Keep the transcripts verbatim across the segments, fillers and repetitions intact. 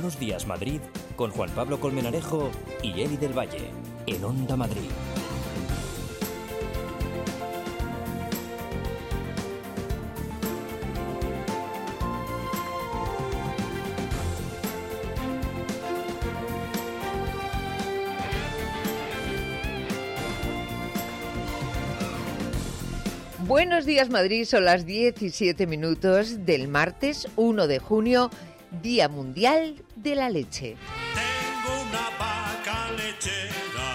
Buenos Días Madrid con Juan Pablo Colmenarejo y Eli del Valle en Onda Madrid. Buenos días Madrid, son las diecisiete minutos del martes uno de junio, Día Mundial de la Leche. Tengo una vaca lechera,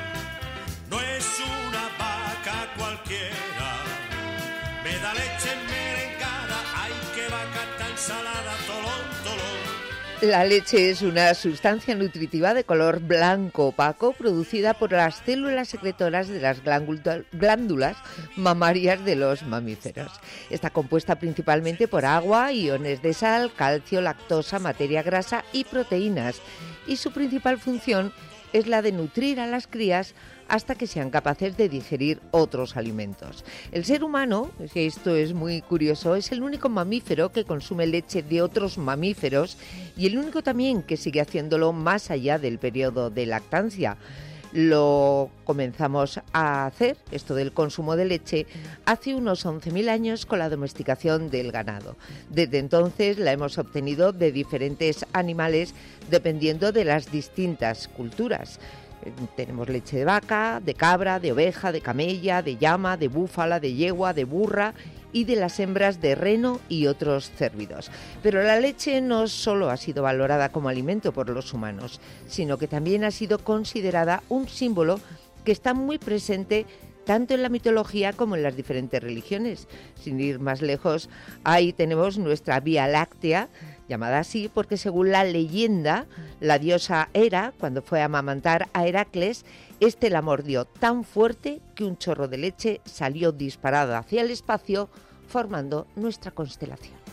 no es una vaca cualquiera, me da leche merengada, ay qué vaca tan salada, tolón, tolón. La leche es una sustancia nutritiva de color blanco opaco producida por las células secretoras de las glándulas mamarias de los mamíferos. Está compuesta principalmente por agua, iones de sal, calcio, lactosa, materia grasa y proteínas. Y su principal función es la de nutrir a las crías hasta que sean capaces de digerir otros alimentos. El ser humano, que esto es muy curioso, es el único mamífero que consume leche de otros mamíferos y el único también que sigue haciéndolo más allá del periodo de lactancia. Lo comenzamos a hacer, esto del consumo de leche, hace unos once mil años con la domesticación del ganado. Desde entonces la hemos obtenido de diferentes animales dependiendo de las distintas culturas. Tenemos leche de vaca, de cabra, de oveja, de camella, de llama, de búfala, de yegua, de burra y de las hembras de reno y otros cérvidos. Pero la leche no solo ha sido valorada como alimento por los humanos, sino que también ha sido considerada un símbolo que está muy presente tanto en la mitología como en las diferentes religiones. Sin ir más lejos, ahí tenemos nuestra Vía Láctea, llamada así porque según la leyenda, la diosa Hera, cuando fue a amamantar a Heracles, este la mordió tan fuerte que un chorro de leche salió disparado hacia el espacio, formando nuestra constelación.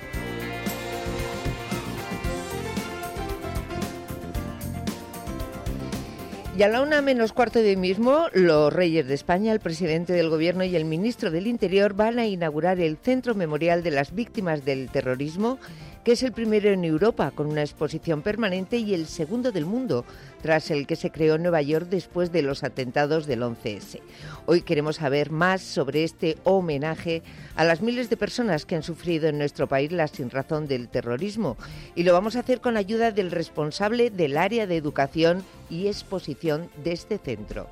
Y a la una menos cuarto de hoy mismo, los Reyes de España, el presidente del Gobierno y el ministro del Interior van a inaugurar el Centro Memorial de las Víctimas del Terrorismo, que es el primero en Europa con una exposición permanente y el segundo del mundo, tras el que se creó en Nueva York después de los atentados del once ese. Hoy queremos saber más sobre este homenaje a las miles de personas que han sufrido en nuestro país la sinrazón del terrorismo, y lo vamos a hacer con ayuda del responsable del área de educación y exposición de este centro.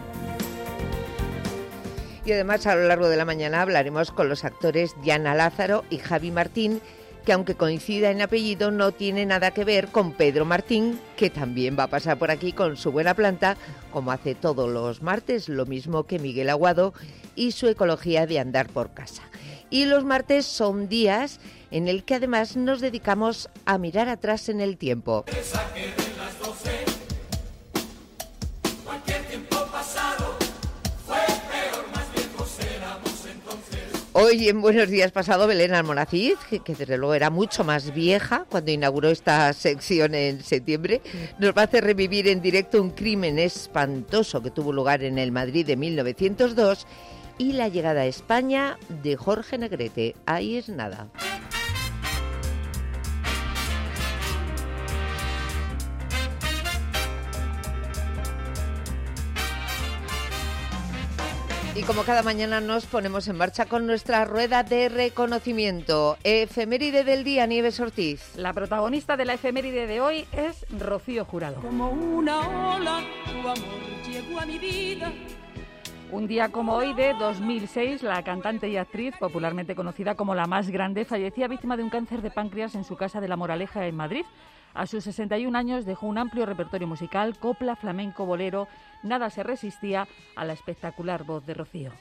Y además a lo largo de la mañana hablaremos con los actores Diana Lázaro y Javi Martín, que aunque coincida en apellido no tiene nada que ver con Pedro Martín, que también va a pasar por aquí con su buena planta, como hace todos los martes, lo mismo que Miguel Aguado y su ecología de andar por casa. Y los martes son días en el que además nos dedicamos a mirar atrás en el tiempo. Hoy en Buenos Días pasado Belén Almonacid, que, que desde luego era mucho más vieja cuando inauguró esta sección en septiembre, nos va a hacer revivir en directo un crimen espantoso que tuvo lugar en el Madrid de mil novecientos dos y la llegada a España de Jorge Negrete. Ahí es nada. Y como cada mañana nos ponemos en marcha con nuestra rueda de reconocimiento. Efeméride del día, Nieves Ortiz. La protagonista de la efeméride de hoy es Rocío Jurado. Como una ola, tu amor llegó a mi vida. Un día como hoy de dos mil seis, la cantante y actriz, popularmente conocida como La Más Grande, fallecía víctima de un cáncer de páncreas en su casa de La Moraleja, en Madrid. A sus sesenta y un años dejó un amplio repertorio musical, copla, flamenco, bolero. Nada se resistía a la espectacular voz de Rocío.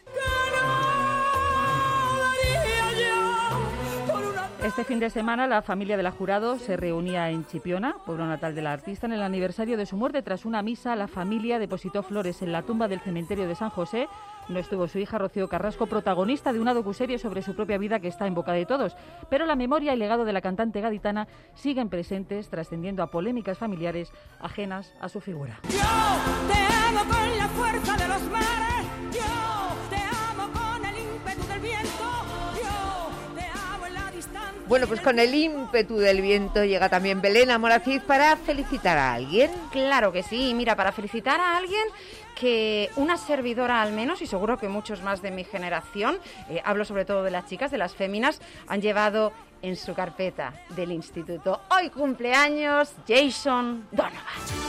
Este fin de semana la familia de la Jurado se reunía en Chipiona, pueblo natal de la artista, en el aniversario de su muerte. Tras una misa, la familia depositó flores en la tumba del cementerio de San José. No estuvo su hija Rocío Carrasco, protagonista de una docuserie sobre su propia vida que está en boca de todos, pero la memoria y legado de la cantante gaditana siguen presentes, trascendiendo a polémicas familiares ajenas a su figura. Yo te amo con la fuerza de los mares, yo te amo con el ímpetu del viento, yo te amo en la distancia. Bueno, pues con el ímpetu del viento llega también Belén Amoraciz para felicitar a alguien. Claro que sí, mira, para felicitar a alguien que una servidora al menos, y seguro que muchos más de mi generación, eh, hablo sobre todo de las chicas, de las féminas, han llevado en su carpeta del instituto. Hoy cumpleaños Jason Donovan.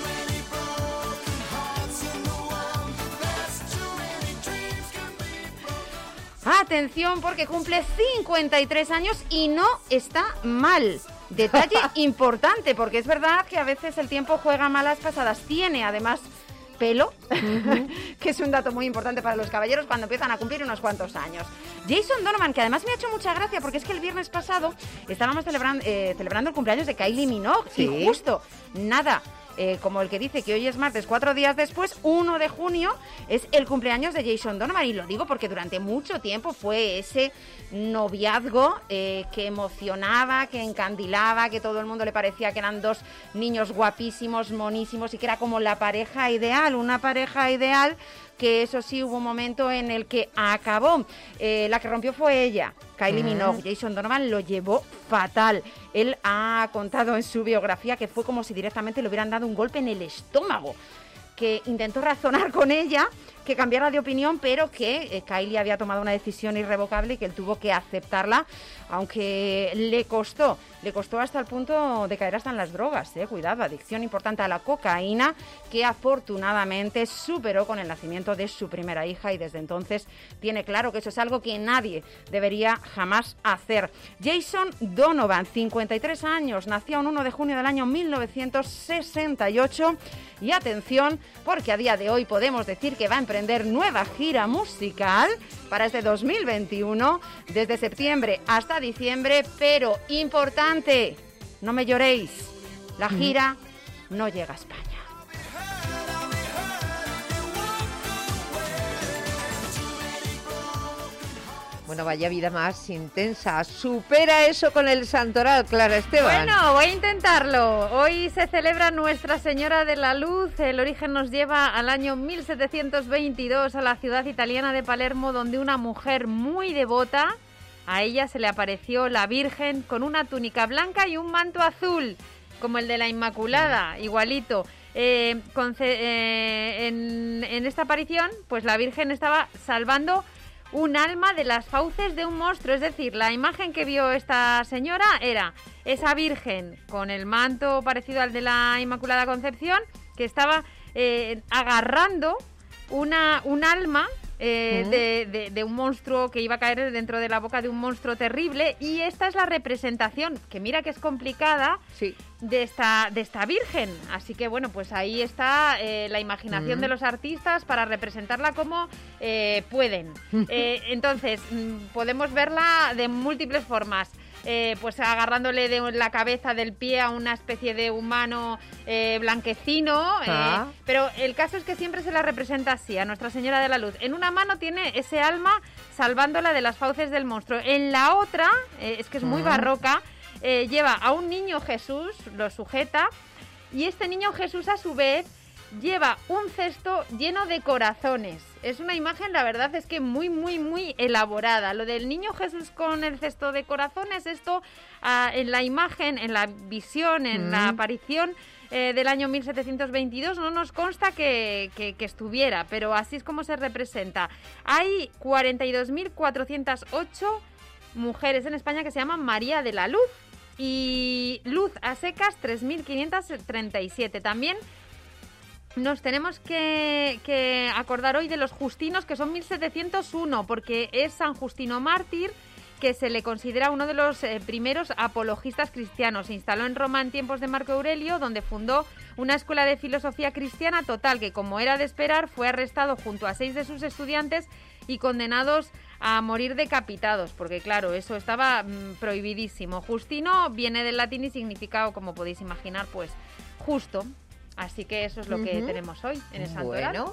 Atención, porque cumple cincuenta y tres años y no está mal. Detalle importante, porque es verdad que a veces el tiempo juega malas pasadas. Tiene además pelo, uh-huh. que es un dato muy importante para los caballeros cuando empiezan a cumplir unos cuantos años. Jason Donovan, que además me ha hecho mucha gracia, porque es que el viernes pasado estábamos celebrando, eh, celebrando el cumpleaños de Kylie Minogue, ¿sí? Y justo, nada... Eh, como el que dice que hoy es martes, cuatro días después, uno de junio, es el cumpleaños de Jason Donovan. Y lo digo porque durante mucho tiempo fue ese noviazgo eh, que emocionaba, que encandilaba, que todo el mundo le parecía que eran dos niños guapísimos, monísimos, y que era como la pareja ideal, una pareja ideal que eso sí hubo un momento en el que acabó. Eh, la que rompió fue ella, Kylie Minogue. Jason Donovan lo llevó fatal. Él ha contado en su biografía que fue como si directamente le hubieran dado un golpe en el estómago, que intentó razonar con ella, que cambiara de opinión, pero que eh, Kylie había tomado una decisión irrevocable y que él tuvo que aceptarla, aunque le costó, le costó hasta el punto de caer hasta en las drogas, eh, cuidado, adicción importante a la cocaína, que afortunadamente superó con el nacimiento de su primera hija, y desde entonces tiene claro que eso es algo que nadie debería jamás hacer. Jason Donovan, cincuenta y tres años, nació el uno de junio del año mil novecientos sesenta y ocho, y atención, porque a día de hoy podemos decir que va a emprender nueva gira musical para este dos mil veintiuno, desde septiembre hasta diciembre, pero importante, no me lloréis, la gira no llega a España. Bueno, vaya vida más intensa. Supera eso con el santoral, Clara Esteban. Bueno, voy a intentarlo. Hoy se celebra Nuestra Señora de la Luz. El origen nos lleva al año mil setecientos veintidós, a la ciudad italiana de Palermo, donde una mujer muy devota, a ella se le apareció la Virgen con una túnica blanca y un manto azul, como el de la Inmaculada, igualito. Eh, con, eh, en, en esta aparición, pues la Virgen estaba salvando un alma de las fauces de un monstruo. Es decir, la imagen que vio esta señora era esa Virgen con el manto parecido al de la Inmaculada Concepción, que estaba eh, agarrando una, un alma eh, uh-huh. de, de, de un monstruo que iba a caer dentro de la boca de un monstruo terrible, y esta es la representación, que mira que es complicada, sí. de, esta, de esta Virgen. Así que bueno, pues ahí está eh, la imaginación uh-huh. de los artistas para representarla como eh, pueden. Eh, entonces, podemos verla de múltiples formas. Eh, pues agarrándole de la cabeza del pie a una especie de humano eh, blanquecino, ah. eh, pero el caso es que siempre se la representa así, a Nuestra Señora de la Luz. En una mano tiene ese alma salvándola de las fauces del monstruo, en la otra, eh, es que es muy ah. barroca, eh, lleva a un niño Jesús, lo sujeta, y este niño Jesús a su vez lleva un cesto lleno de corazones. Es una imagen, la verdad es que muy, muy, muy elaborada. Lo del niño Jesús con el cesto de corazones, esto uh, en la imagen, en la visión, en mm. la aparición eh, del año mil setecientos veintidós no nos consta que, que, que estuviera, pero así es como se representa. Hay cuarenta y dos mil cuatrocientas ocho mujeres en España que se llaman María de la Luz, y Luz a secas tres mil quinientos treinta y siete. También nos tenemos que, que acordar hoy de los Justinos, que son mil setecientos uno, porque es San Justino Mártir, que se le considera uno de los eh, primeros apologistas cristianos. Se instaló en Roma en tiempos de Marco Aurelio, donde fundó una escuela de filosofía cristiana, total que, como era de esperar, fue arrestado junto a seis de sus estudiantes y condenados a morir decapitados, porque claro, eso estaba mmm, prohibidísimo. Justino viene del latín y significa, como podéis imaginar, pues justo. Así que eso es lo que uh-huh. tenemos hoy en el santoral. Bueno.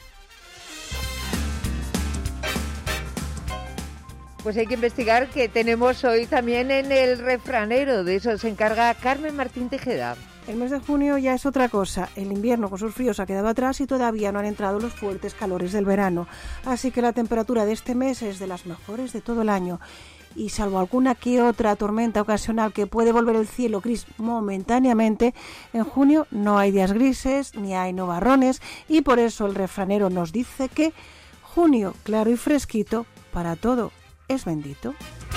Pues hay que investigar qué tenemos hoy también en el refranero. De eso se encarga Carmen Martín Tejeda. El mes de junio ya es otra cosa. El invierno con sus fríos ha quedado atrás y todavía no han entrado los fuertes calores del verano. Así que la temperatura de este mes es de las mejores de todo el año. y salvo alguna que otra tormenta ocasional que puede volver el cielo gris momentáneamente, en junio no hay días grises ni hay nubarrones, y por eso el refranero nos dice que junio claro y fresquito para todo es bendito.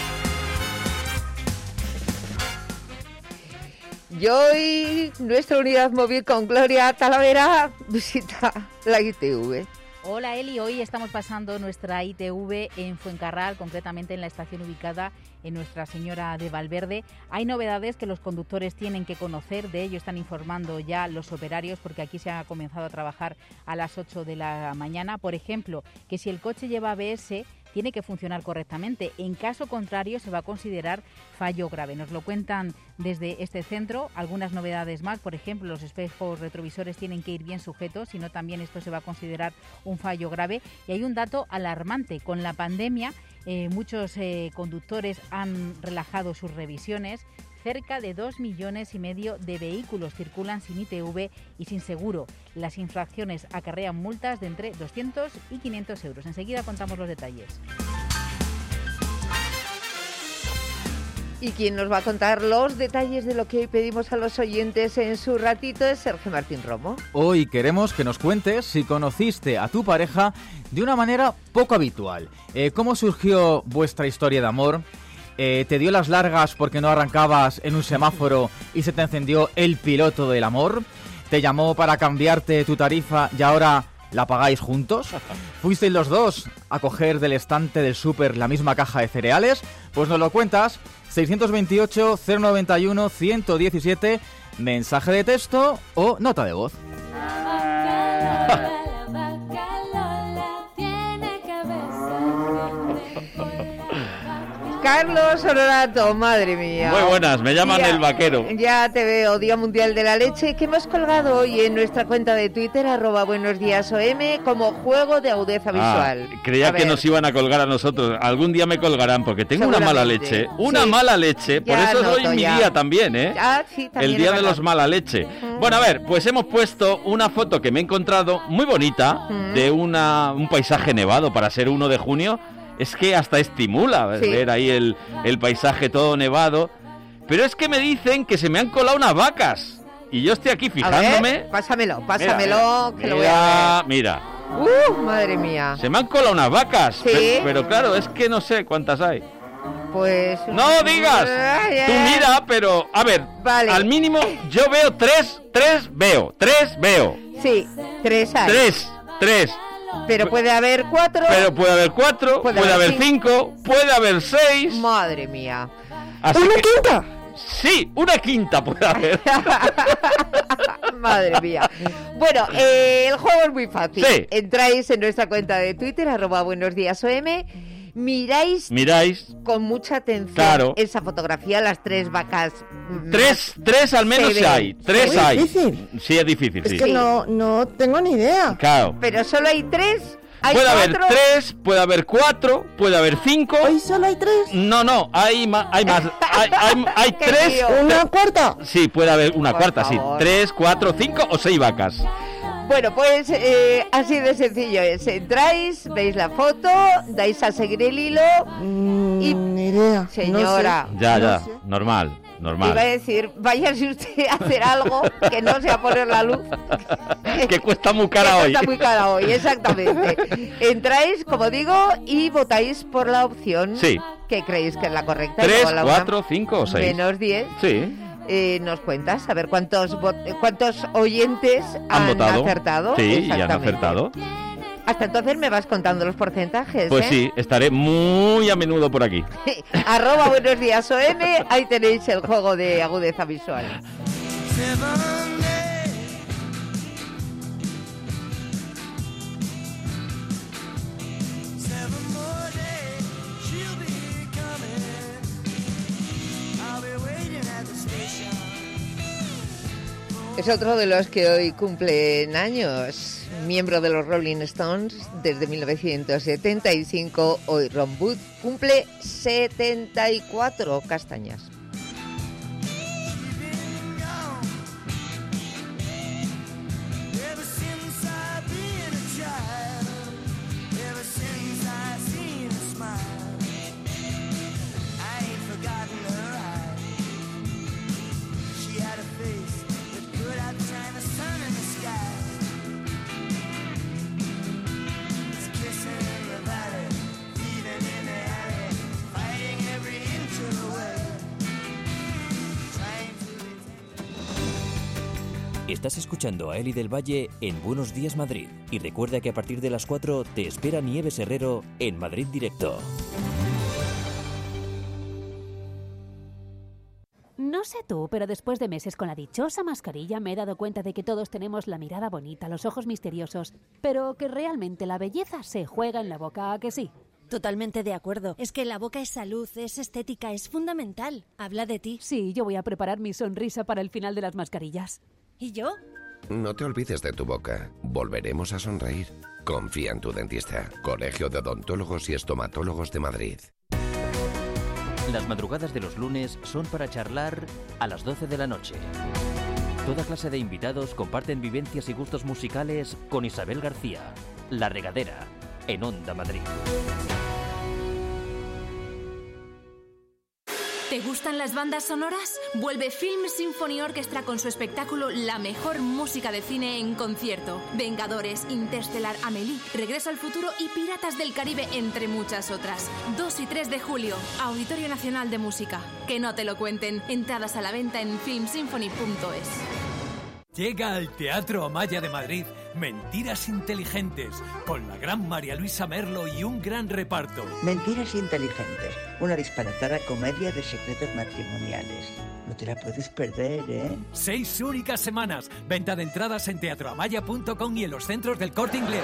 Y hoy nuestra unidad móvil con Gloria Talavera visita la I T V. Hola Eli, hoy estamos pasando nuestra I T V en Fuencarral, concretamente en la estación ubicada en Nuestra Señora de Valverde. Hay novedades que los conductores tienen que conocer, de ello están informando ya los operarios, porque aquí se ha comenzado a trabajar a las ocho de la mañana. Por ejemplo, que si el coche lleva A B S, tiene que funcionar correctamente. En caso contrario, se va a considerar fallo grave. Nos lo cuentan desde este centro. Algunas novedades más, por ejemplo, los espejos retrovisores tienen que ir bien sujetos, si no también esto se va a considerar un fallo grave. Y hay un dato alarmante. Con la pandemia, eh, muchos eh, conductores han relajado sus revisiones. Cerca de dos millones y medio de vehículos circulan sin I T V y sin seguro. Las infracciones acarrean multas de entre doscientos y quinientos euros. Enseguida contamos los detalles. Y quien nos va a contar los detalles de lo que hoy pedimos a los oyentes en su ratito es Sergio Martín Romo. Hoy queremos que nos cuentes si conociste a tu pareja de una manera poco habitual. Eh, ¿Cómo surgió vuestra historia de amor? Eh, ¿Te dio las largas porque no arrancabas en un semáforo y se te encendió el piloto del amor? ¿Te llamó para cambiarte tu tarifa y ahora la pagáis juntos? ¿Fuisteis los dos a coger del estante del súper la misma caja de cereales? Pues nos lo cuentas. seiscientos veintiocho, cero noventa y uno, ciento diecisiete, mensaje de texto o nota de voz. Carlos Honorato, madre mía. Muy buenas, me llaman ya, el vaquero. Ya te veo, Día Mundial de la Leche, que hemos colgado hoy en nuestra cuenta de Twitter, arroba buenos días O M, como juego de agudeza visual. Ah, creía que nos iban a colgar a nosotros. Algún día me colgarán, porque tengo una mala leche. Una sí. mala leche, por ya eso noto, es hoy ya. mi día también, ¿eh? Ah, sí, también el día de verdad. los mala leche. Uh-huh. Bueno, a ver, pues hemos puesto una foto que me he encontrado muy bonita, uh-huh. de una, un paisaje nevado para ser uno de junio. Es que hasta estimula sí. ver ahí el, el paisaje todo nevado. Pero es que me dicen que se me han colado unas vacas. Y yo estoy aquí fijándome. A ver, pásamelo, pásamelo, mira, que mira, lo voy a ver. Mira. Uh, madre mía. Se me han colado unas vacas. Sí. Pero, pero claro, es que no sé cuántas hay. Pues... ¡No digas! Ay, ay. Tú mira, pero... A ver, vale. Al mínimo yo veo tres, tres veo, tres veo. Sí, tres hay. Tres, tres. Pero puede haber cuatro. Pero puede haber cuatro, puede, puede haber cinco, cinco, puede haber seis. Madre mía. Así ¿Una que, quinta? Sí, una quinta puede haber. Madre mía. Bueno, eh, el juego es muy fácil. Sí. Entráis en nuestra cuenta de Twitter, arroba buenos días O M. Miráis, Miráis con mucha atención claro. esa fotografía, las tres vacas. Tres, tres al menos se hay. Tres ¿Es hay. difícil? Sí, es difícil. Es sí. que no, no tengo ni idea. Claro. Pero solo hay tres. ¿Hay puede cuatro? haber tres, puede haber cuatro, puede haber cinco. ¿Hoy solo hay tres? No, no, hay más. Hay, más. hay, hay, hay tres. Tío. ¿Una cuarta? Sí, puede haber una Por cuarta, favor. sí. Tres, cuatro, cinco o seis vacas. Bueno, pues eh, así de sencillo es. Entráis, veis la foto, dais a seguir el hilo mm, y... Ni idea. Señora. No sé. Ya, no ya, sé. normal, normal. Iba a decir, váyase usted a hacer algo que no sea poner la luz. Que cuesta muy cara que hoy. Cuesta muy cara hoy, exactamente. Entráis, como digo, y votáis por la opción Sí. que creéis que es la correcta. Tres, Luego la una cuatro, cinco o seis. Menos diez. Sí. Eh, nos cuentas, a ver cuántos vo- cuántos oyentes han, Han votado. acertado. Sí, y han Exactamente. acertado. Hasta entonces me vas contando los porcentajes. Pues ¿eh? sí, estaré muy a menudo por aquí. Arroba buenos días O M, ahí tenéis el juego de agudeza visual. Es otro de los que hoy cumplen años. Miembro de los Rolling Stones desde mil novecientos setenta y cinco, hoy Ron Wood cumple setenta y cuatro castañas. Estás escuchando a Eli del Valle en Buenos Días Madrid. Y recuerda que a partir de las cuatro te espera Nieves Herrero en Madrid Directo. No sé tú, pero después de meses con la dichosa mascarilla me he dado cuenta de que todos tenemos la mirada bonita, los ojos misteriosos, pero que realmente la belleza se juega en la boca, ¿a que sí? Totalmente de acuerdo. Es que la boca es salud, es estética, es fundamental. Habla de ti. Sí, yo voy a preparar mi sonrisa para el final de las mascarillas. ¿Y yo? No te olvides de tu boca. Volveremos a sonreír. Confía en tu dentista. Colegio de Odontólogos y Estomatólogos de Madrid. Las madrugadas de los lunes son para charlar a las doce de la noche. Toda clase de invitados comparten vivencias y gustos musicales con Isabel García. La Regadera, en Onda Madrid. ¿Te gustan las bandas sonoras? Vuelve Film Symphony Orchestra con su espectáculo La mejor música de cine en concierto. Vengadores, Interstellar, Amélie, Regreso al futuro y Piratas del Caribe, entre muchas otras. dos y tres de julio, Auditorio Nacional de Música. Que no te lo cuenten. Entradas a la venta en film symphony punto es. Llega al Teatro Amaya de Madrid Mentiras Inteligentes, con la gran María Luisa Merlo y un gran reparto. Mentiras Inteligentes, una disparatada comedia de secretos matrimoniales. No te la puedes perder, ¿eh? Seis únicas semanas. Venta de entradas en teatro amaya punto com y en los centros del Corte Inglés.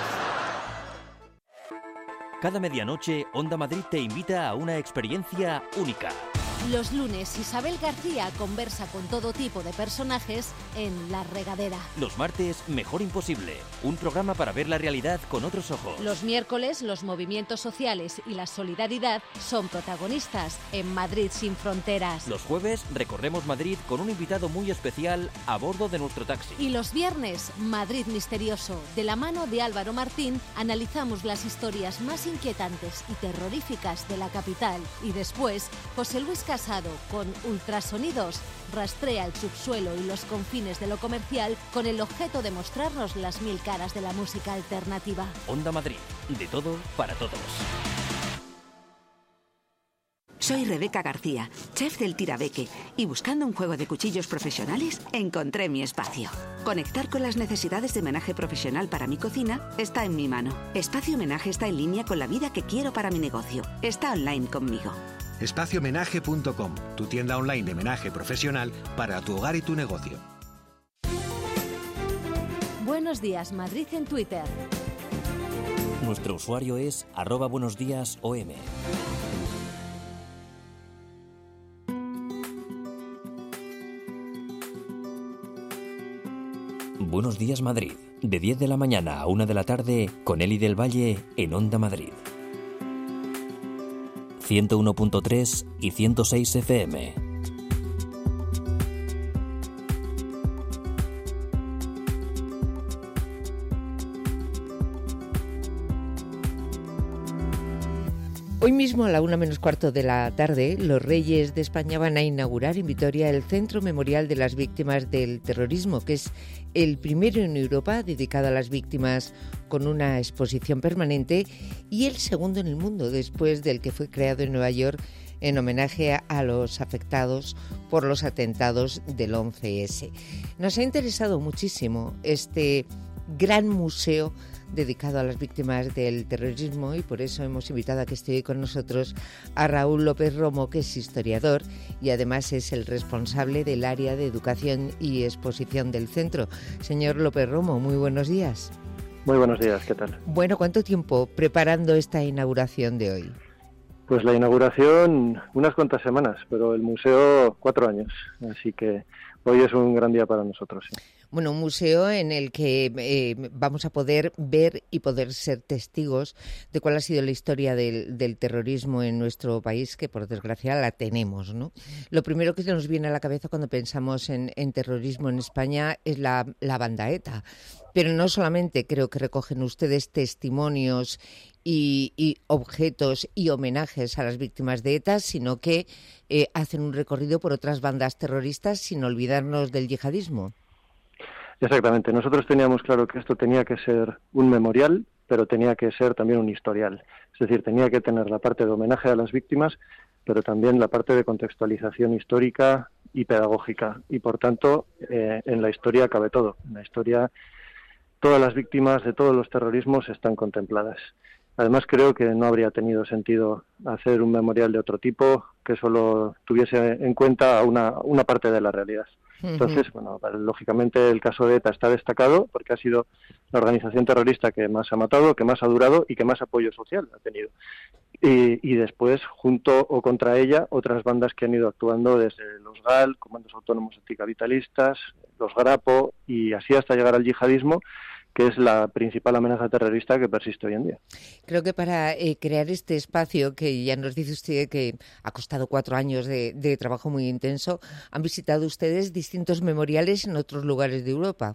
Cada medianoche, Onda Madrid te invita a una experiencia única. Los lunes, Isabel García conversa con todo tipo de personajes en La Regadera. Los martes, Mejor Imposible, un programa para ver la realidad con otros ojos. Los miércoles, los movimientos sociales y la solidaridad son protagonistas en Madrid sin fronteras. Los jueves, recorremos Madrid con un invitado muy especial a bordo de nuestro taxi. Y los viernes, Madrid Misterioso. De la mano de Álvaro Martín, analizamos las historias más inquietantes y terroríficas de la capital. Y después, José Luis Casado, con Ultrasonidos, rastrea el subsuelo y los confines de lo comercial con el objeto de mostrarnos las mil caras de la música alternativa. Onda Madrid, de todo para todos. Soy Rebeca García, chef del Tirabeque, y buscando un juego de cuchillos profesionales, encontré mi espacio. Conectar con las necesidades de homenaje profesional para mi cocina está en mi mano. Espacio Homenaje está en línea con la vida que quiero para mi negocio. Está online conmigo. espacio homenaje punto com, tu tienda online de homenaje profesional para tu hogar y tu negocio. Buenos días, Madrid en Twitter. Nuestro usuario es arroba buenos días O M. Buenos días Madrid, de diez de la mañana a una de la tarde, con Eli del Valle en Onda Madrid. ciento uno punto tres y ciento seis F M. Hoy mismo, a la una menos cuarto de la tarde, los Reyes de España van a inaugurar en Vitoria el Centro Memorial de las Víctimas del Terrorismo, que es el primero en Europa dedicado a las víctimas con una exposición permanente y el segundo en el mundo, después del que fue creado en Nueva York en homenaje a los afectados por los atentados del once ese. Nos ha interesado muchísimo este gran museo dedicado a las víctimas del terrorismo y por eso hemos invitado a que esté hoy con nosotros a Raúl López Romo, que es historiador y además es el responsable del área de educación y exposición del centro. Señor López Romo, muy buenos días. Muy buenos días, ¿qué tal? Bueno, ¿cuánto tiempo preparando esta inauguración de hoy? Pues la inauguración unas cuantas semanas, pero el museo cuatro años, así que hoy es un gran día para nosotros, sí. Bueno, un museo en el que eh, vamos a poder ver y poder ser testigos de cuál ha sido la historia del, del terrorismo en nuestro país, que por desgracia la tenemos, ¿no? Lo primero que se nos viene a la cabeza cuando pensamos en, en terrorismo en España es la, la banda ETA. Pero no solamente creo que recogen ustedes testimonios y, y objetos y homenajes a las víctimas de ETA, sino que eh, hacen un recorrido por otras bandas terroristas sin olvidarnos del yihadismo. Exactamente. Nosotros teníamos claro que esto tenía que ser un memorial, pero tenía que ser también un historial. Es decir, tenía que tener la parte de homenaje a las víctimas, pero también la parte de contextualización histórica y pedagógica. Y por tanto, eh, en la historia cabe todo. En la historia todas las víctimas de todos los terrorismos están contempladas. Además, creo que no habría tenido sentido hacer un memorial de otro tipo que solo tuviese en cuenta una, una parte de la realidad. Entonces, bueno, lógicamente el caso de ETA está destacado porque ha sido la organización terrorista que más ha matado, que más ha durado y que más apoyo social ha tenido. Y, y después, junto o contra ella, otras bandas que han ido actuando desde los G A L, Comandos Autónomos Anticapitalistas, los Grapo y así hasta llegar al yihadismo, que es la principal amenaza terrorista que persiste hoy en día. Creo que para eh, crear este espacio, que ya nos dice usted que ha costado cuatro años de, de trabajo muy intenso, han visitado ustedes distintos memoriales en otros lugares de Europa.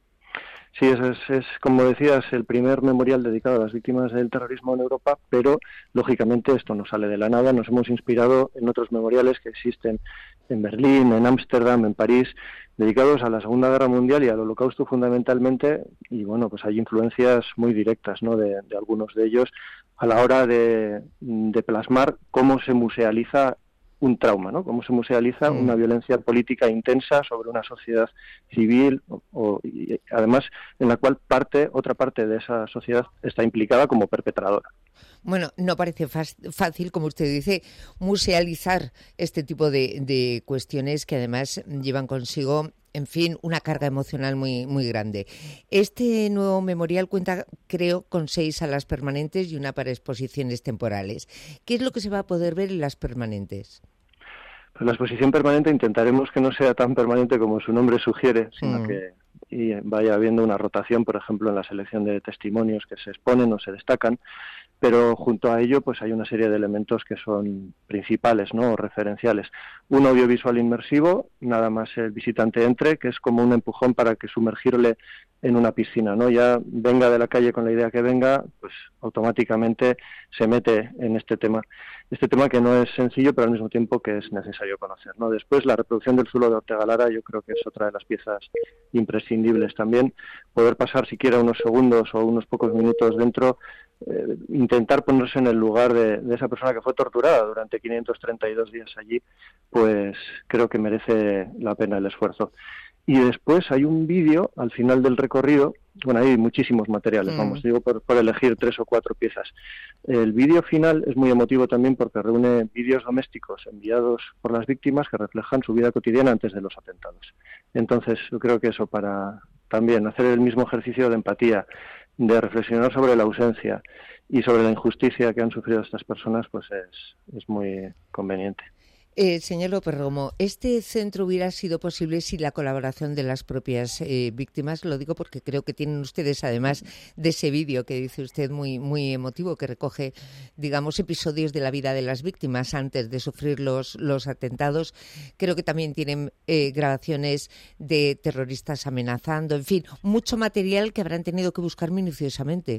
Sí, eso es, es, como decías, el primer memorial dedicado a las víctimas del terrorismo en Europa, pero lógicamente esto no sale de la nada. Nos hemos inspirado en otros memoriales que existen en Berlín, en Ámsterdam, en París, dedicados a la Segunda Guerra Mundial y al Holocausto fundamentalmente, y bueno, pues hay influencias muy directas, ¿no?, de, de algunos de ellos a la hora de, de plasmar cómo se musealiza un trauma, ¿no? Cómo se musealiza mm. una violencia política intensa sobre una sociedad civil, o, o y además en la cual parte otra parte de esa sociedad está implicada como perpetradora. Bueno, no parece fácil, como usted dice, musealizar este tipo de, de cuestiones que además llevan consigo, en fin, una carga emocional muy, muy grande. Este nuevo memorial cuenta, creo, con seis salas permanentes y una para exposiciones temporales. ¿Qué es lo que se va a poder ver en las permanentes? Pues la exposición permanente intentaremos que no sea tan permanente como su nombre sugiere, sino mm. que y vaya habiendo una rotación, por ejemplo, en la selección de testimonios que se exponen o se destacan, pero junto a ello pues hay una serie de elementos que son principales, ¿no?, o referenciales. Un audiovisual inmersivo, nada más el visitante entre, que es como un empujón para que sumergirle en una piscina, ¿no? Ya venga de la calle con la idea que venga, pues automáticamente se mete en este tema. Este tema que no es sencillo, pero al mismo tiempo que es necesario conocer, ¿no? Después, la reproducción del Zulo de Ortega Lara, yo creo que es otra de las piezas imprescindibles también. Poder pasar siquiera unos segundos o unos pocos minutos dentro, eh, intentar ponerse en el lugar de, de esa persona que fue torturada durante quinientos treinta y dos días allí, pues creo que merece la pena el esfuerzo. Y después hay un vídeo al final del recorrido, bueno, hay muchísimos materiales, mm. vamos, digo por, por elegir tres o cuatro piezas. El vídeo final es muy emotivo también porque reúne vídeos domésticos enviados por las víctimas que reflejan su vida cotidiana antes de los atentados. Entonces, yo creo que eso, para también hacer el mismo ejercicio de empatía, de reflexionar sobre la ausencia y sobre la injusticia que han sufrido estas personas, pues es, es muy conveniente. Eh, señor López Romo, ¿este centro hubiera sido posible sin la colaboración de las propias eh, víctimas? Lo digo porque creo que tienen ustedes, además de ese vídeo que dice usted muy, muy emotivo, que recoge, digamos, episodios de la vida de las víctimas antes de sufrir los, los atentados, creo que también tienen eh, grabaciones de terroristas amenazando, en fin, mucho material que habrán tenido que buscar minuciosamente.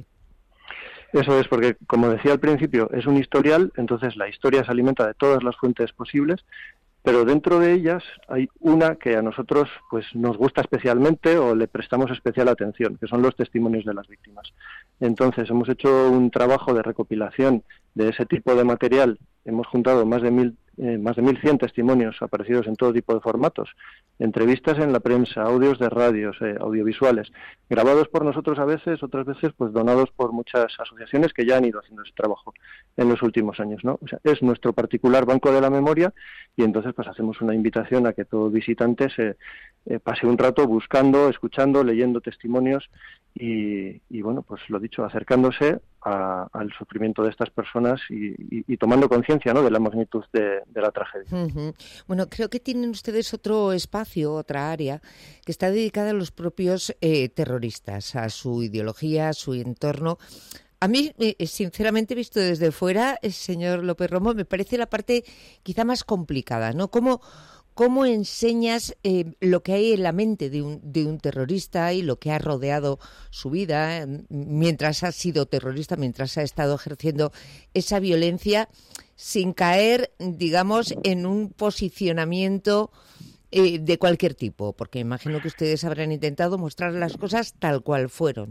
Eso es, porque como decía al principio, es un historial, entonces la historia se alimenta de todas las fuentes posibles, pero dentro de ellas hay una que a nosotros pues nos gusta especialmente o le prestamos especial atención, que son los testimonios de las víctimas. Entonces hemos hecho un trabajo de recopilación de ese tipo de material, hemos juntado más de mil Eh, más de mil cien testimonios aparecidos en todo tipo de formatos, entrevistas en la prensa, audios de radios, eh, audiovisuales, grabados por nosotros a veces, otras veces pues donados por muchas asociaciones que ya han ido haciendo ese trabajo en los últimos años, ¿no? O sea, es nuestro particular banco de la memoria y entonces pues hacemos una invitación a que todo visitante se eh, pase un rato buscando, escuchando, leyendo testimonios y, y bueno, pues lo dicho, acercándose a, al sufrimiento de estas personas y, y, y tomando conciencia, ¿no?, de la magnitud de, de la tragedia. Uh-huh. Bueno, creo que tienen ustedes otro espacio, otra área, que está dedicada a los propios eh, terroristas, a su ideología, a su entorno. A mí, eh, sinceramente, visto desde fuera, el señor López Romo, me parece la parte quizá más complicada, ¿no? ¿Cómo, cómo enseñas eh, lo que hay en la mente de un, de un terrorista y lo que ha rodeado su vida eh, mientras ha sido terrorista, mientras ha estado ejerciendo esa violencia, sin caer, digamos, en un posicionamiento eh, de cualquier tipo? Porque imagino que ustedes habrán intentado mostrar las cosas tal cual fueron.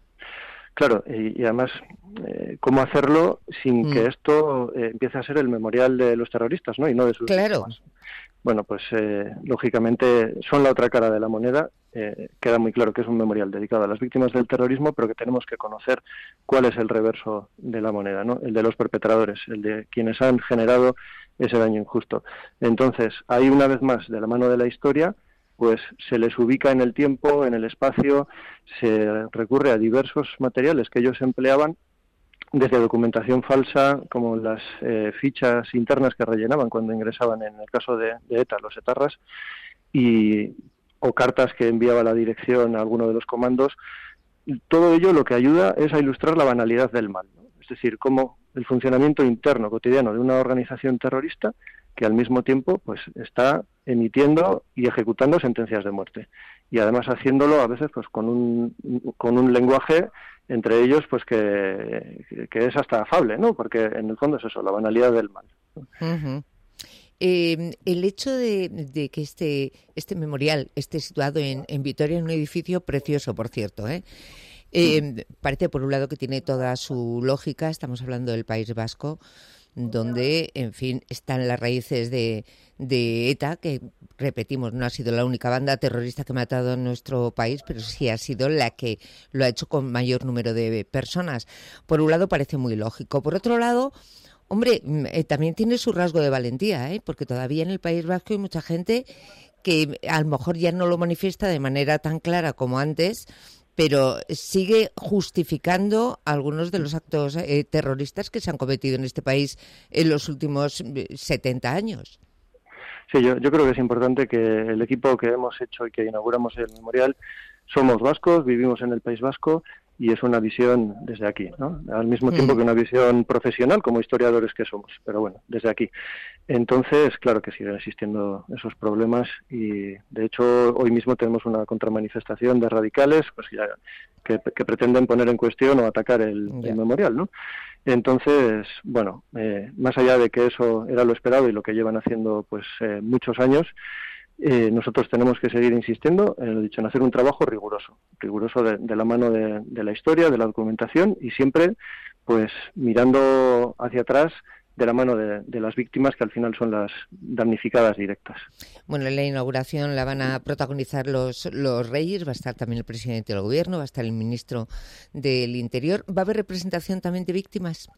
Claro, y, y además, eh, ¿cómo hacerlo sin mm. que esto eh, empiece a ser el memorial de los terroristas, ¿no?, y no de sus Claro. víctimas? bueno, pues eh, lógicamente son la otra cara de la moneda. Eh, queda muy claro que es un memorial dedicado a las víctimas del terrorismo, pero que tenemos que conocer cuál es el reverso de la moneda, ¿no? El de los perpetradores, el de quienes han generado ese daño injusto. Entonces, ahí una vez más, de la mano de la historia, pues se les ubica en el tiempo, en el espacio, se recurre a diversos materiales que ellos empleaban, desde documentación falsa, como las eh, fichas internas que rellenaban cuando ingresaban, en el caso de, de ETA, los etarras, y o cartas que enviaba la dirección a alguno de los comandos. Todo ello lo que ayuda es a ilustrar la banalidad del mal, ¿no? Es decir, cómo el funcionamiento interno cotidiano de una organización terrorista que al mismo tiempo pues está emitiendo y ejecutando sentencias de muerte, y además haciéndolo a veces pues con un con un lenguaje entre ellos pues que, que es hasta afable, ¿no? Porque en el fondo es eso, la banalidad del mal. Uh-huh. Eh, el hecho de, de que este este memorial esté situado en, en Vitoria, en un edificio precioso, por cierto, ¿eh? Eh, parece, por un lado, que tiene toda su lógica. Estamos hablando del País Vasco, donde, en fin, están las raíces de, de ETA, que, repetimos, no ha sido la única banda terrorista que ha matado en nuestro país, pero sí ha sido la que lo ha hecho con mayor número de personas. Por un lado, parece muy lógico. Por otro lado, hombre, eh, también tiene su rasgo de valentía, ¿eh? Porque todavía en el País Vasco hay mucha gente que a lo mejor ya no lo manifiesta de manera tan clara como antes, pero sigue justificando algunos de los actos eh, terroristas que se han cometido en este país en los últimos setenta años. Sí, yo, yo creo que es importante que el equipo que hemos hecho y que inauguramos el memorial, somos vascos, vivimos en el País Vasco, y es una visión desde aquí, ¿no? Al mismo tiempo que una visión profesional como historiadores que somos, pero bueno, desde aquí. Entonces, claro que siguen existiendo esos problemas, y de hecho hoy mismo tenemos una contramanifestación de radicales pues ya que, que pretenden poner en cuestión o atacar el, el memorial, ¿no? Entonces, bueno, eh, más allá de que eso era lo esperado y lo que llevan haciendo pues eh, muchos años, Eh, nosotros tenemos que seguir insistiendo en lo dicho, en hacer un trabajo riguroso, riguroso de, de la mano de, de la historia, de la documentación, y siempre pues mirando hacia atrás de la mano de, de las víctimas, que al final son las damnificadas directas. Bueno, en la inauguración la van a protagonizar los, los reyes, va a estar también el presidente del gobierno, va a estar el ministro del Interior. ¿Va a haber representación también de víctimas?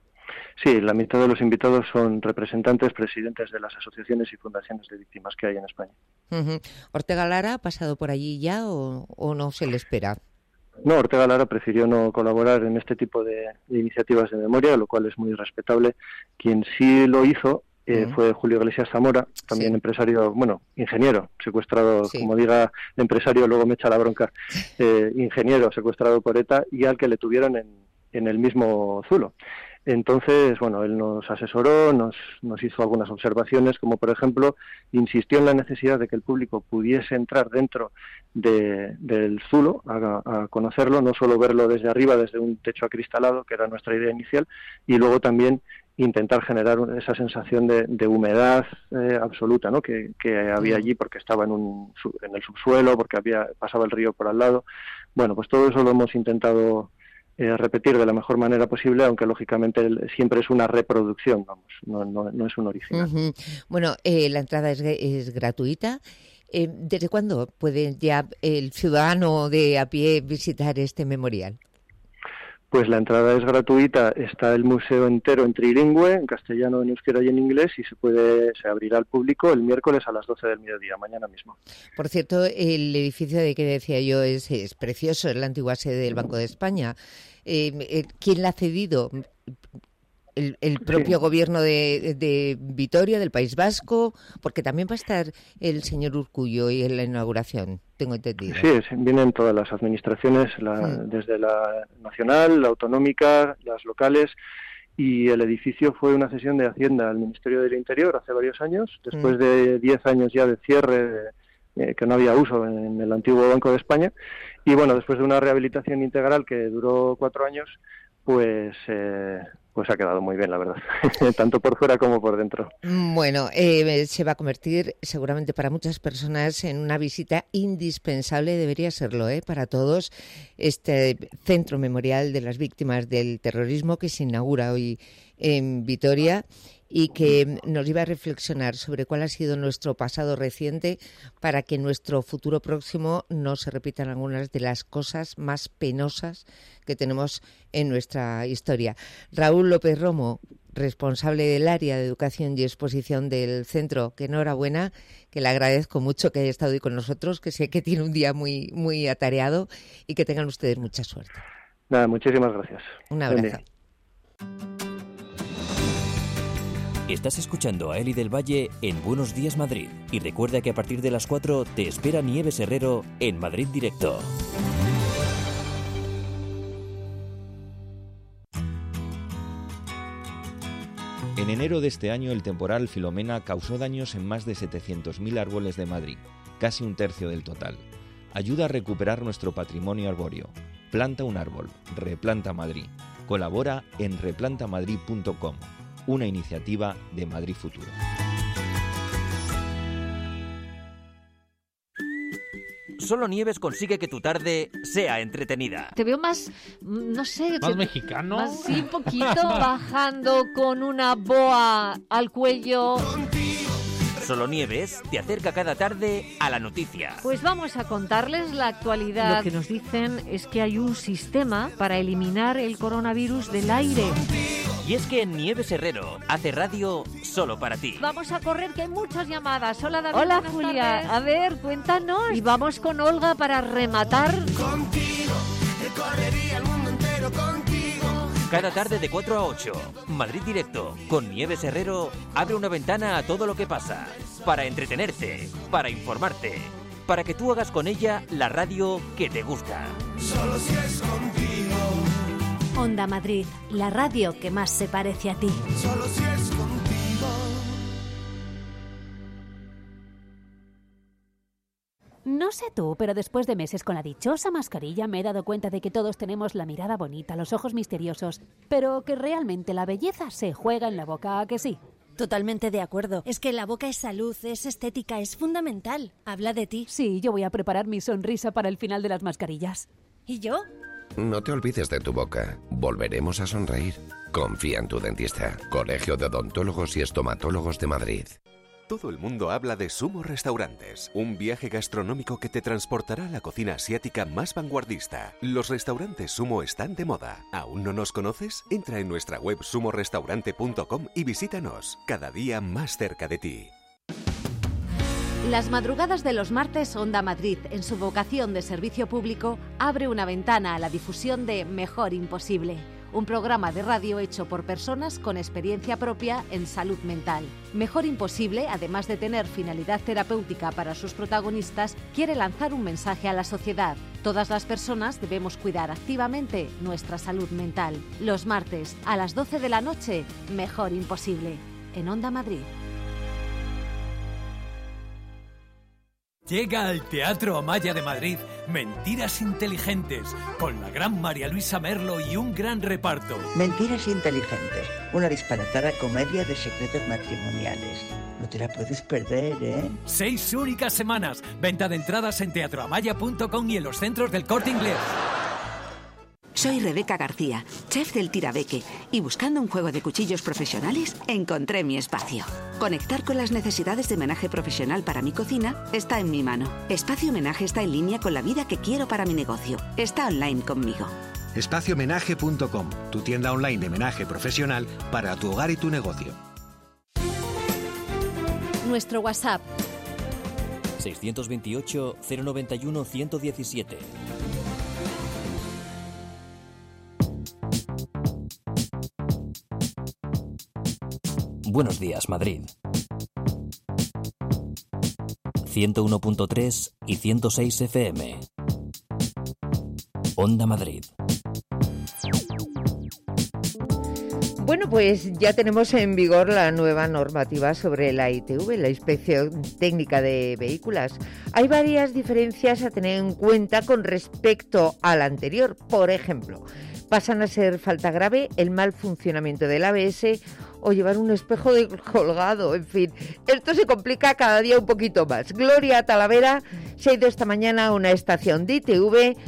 Sí, la mitad de los invitados son representantes, presidentes de las asociaciones y fundaciones de víctimas que hay en España. Uh-huh. ¿Ortega Lara ha pasado por allí ya o, o no se le espera? No, Ortega Lara prefirió no colaborar en este tipo de, de iniciativas de memoria, lo cual es muy respetable. Quien sí lo hizo eh, uh-huh. fue Julio Iglesias Zamora, también sí. empresario, bueno, ingeniero, secuestrado, sí. como diga empresario, luego me echa la bronca, eh, ingeniero secuestrado por ETA, y al que le tuvieron en, en el mismo zulo. Entonces, bueno, él nos asesoró, nos, nos hizo algunas observaciones, como por ejemplo, insistió en la necesidad de que el público pudiese entrar dentro de, del zulo a, a conocerlo, no solo verlo desde arriba, desde un techo acristalado, que era nuestra idea inicial, y luego también intentar generar esa sensación de, de humedad eh, absoluta, ¿no? que, que había allí porque estaba en, un, en el subsuelo, porque había pasaba el río por al lado. Bueno, pues todo eso lo hemos intentado Eh, repetir de la mejor manera posible, aunque lógicamente el, siempre es una reproducción, vamos, no, no, no es un original. Uh-huh. Bueno, eh, la entrada es, es gratuita. Eh, ¿Desde cuándo puede ya el ciudadano de a pie visitar este memorial? Pues la entrada es gratuita, está el museo entero en trilingüe, en castellano, en euskera y en inglés, y se puede se abrirá al público el miércoles a las doce del mediodía, mañana mismo. Por cierto, el edificio de que decía yo es, es precioso, es la antigua sede del Banco de España. Eh, ¿Quién la ha cedido? El, el propio sí. gobierno de, de Vitoria, del País Vasco, porque también va a estar el señor Urkullu y en la inauguración, tengo entendido. Sí, vienen todas las administraciones, la, sí. desde la nacional, la autonómica, las locales, y el edificio fue una cesión de Hacienda al Ministerio del Interior hace varios años, después mm. de diez años ya de cierre, eh, que no había uso en el antiguo Banco de España, y bueno, después de una rehabilitación integral que duró cuatro años, pues... Eh, pues ha quedado muy bien, la verdad, tanto por fuera como por dentro. Bueno, eh, se va a convertir seguramente para muchas personas en una visita indispensable, debería serlo, ¿eh? para todos, este Centro Memorial de las Víctimas del Terrorismo que se inaugura hoy en Vitoria y que nos iba a reflexionar sobre cuál ha sido nuestro pasado reciente para que en nuestro futuro próximo no se repitan algunas de las cosas más penosas que tenemos en nuestra historia. Raúl López Romo, responsable del área de educación y exposición del centro, que enhorabuena, que le agradezco mucho que haya estado hoy con nosotros, que sé que tiene un día muy, muy atareado y que tengan ustedes mucha suerte. Nada, muchísimas gracias. Un abrazo. Estás escuchando a Eli del Valle en Buenos Días Madrid. Y recuerda que a partir de las cuatro te espera Nieves Herrero en Madrid Directo. En enero de este año, el temporal Filomena causó daños en más de setecientos mil árboles de Madrid, casi un tercio del total. Ayuda a recuperar nuestro patrimonio arbóreo. Planta un árbol. Replanta Madrid. Colabora en replanta madrid punto com, una iniciativa de Madrid Futuro. Solo Nieves consigue que tu tarde sea entretenida. Te veo más, no sé... ¿Más que, mexicano? Más, sí, un poquito, bajando con una boa al cuello. Solo Nieves te acerca cada tarde a la noticia. Pues vamos a contarles la actualidad. Lo que nos dicen es que hay un sistema para eliminar el coronavirus del aire. Y es que Nieves Herrero hace radio solo para ti. Vamos a correr, que hay muchas llamadas. Hola, David. Hola, Julia. Tardes. A ver, cuéntanos. Y vamos con Olga para rematar. Contigo, recorrería el mundo entero contigo. Cada tarde de cuatro a ocho, Madrid Directo, con Nieves Herrero, abre una ventana a todo lo que pasa. Para entretenerte, para informarte, para que tú hagas con ella la radio que te gusta. Solo si es contigo. Onda Madrid, la radio que más se parece a ti. Solo si es contigo. No sé tú, pero después de meses con la dichosa mascarilla me he dado cuenta de que todos tenemos la mirada bonita, los ojos misteriosos, pero que realmente la belleza se juega en la boca, ¿a que sí? Totalmente de acuerdo. Es que la boca es salud, es estética, es fundamental. Habla de ti. Sí, yo voy a preparar mi sonrisa para el final de las mascarillas. ¿Y yo? No te olvides de tu boca. Volveremos a sonreír. Confía en tu dentista. Colegio de Odontólogos y Estomatólogos de Madrid. Todo el mundo habla de Sumo Restaurantes, un viaje gastronómico que te transportará a la cocina asiática más vanguardista. Los restaurantes Sumo están de moda. ¿Aún no nos conoces? Entra en nuestra web sumo restaurante punto com y visítanos, cada día más cerca de ti. Las madrugadas de los martes, Onda Madrid, en su vocación de servicio público, abre una ventana a la difusión de Mejor Imposible, un programa de radio hecho por personas con experiencia propia en salud mental. Mejor Imposible, además de tener finalidad terapéutica para sus protagonistas, quiere lanzar un mensaje a la sociedad. Todas las personas debemos cuidar activamente nuestra salud mental. Los martes, a las doce de la noche, Mejor Imposible, en Onda Madrid. Llega al Teatro Amaya de Madrid Mentiras Inteligentes, con la gran María Luisa Merlo y un gran reparto. Mentiras Inteligentes, una disparatada comedia de secretos matrimoniales. No te la puedes perder, ¿eh? Seis únicas semanas. Venta de entradas en teatro amaya punto com y en los centros del Corte Inglés. Soy Rebeca García, chef del Tirabeque, y buscando un juego de cuchillos profesionales, encontré mi espacio. Conectar con las necesidades de menaje profesional para mi cocina está en mi mano. Espacio Menaje está en línea con la vida que quiero para mi negocio. Está online conmigo. espacio menaje punto com, tu tienda online de menaje profesional para tu hogar y tu negocio. Nuestro WhatsApp seiscientos veintiocho, cero noventa y uno, ciento diecisiete. Buenos días, Madrid. ciento uno punto tres y ciento seis F M. Onda Madrid. Bueno, pues ya tenemos en vigor la nueva normativa sobre la I T V, la Inspección Técnica de Vehículos. Hay varias diferencias a tener en cuenta con respecto a la anterior. Por ejemplo, pasan a ser falta grave el mal funcionamiento del A B S o llevar un espejo de colgado. En fin, esto se complica cada día un poquito más. Gloria Talavera se ha ido esta mañana a una estación de I T V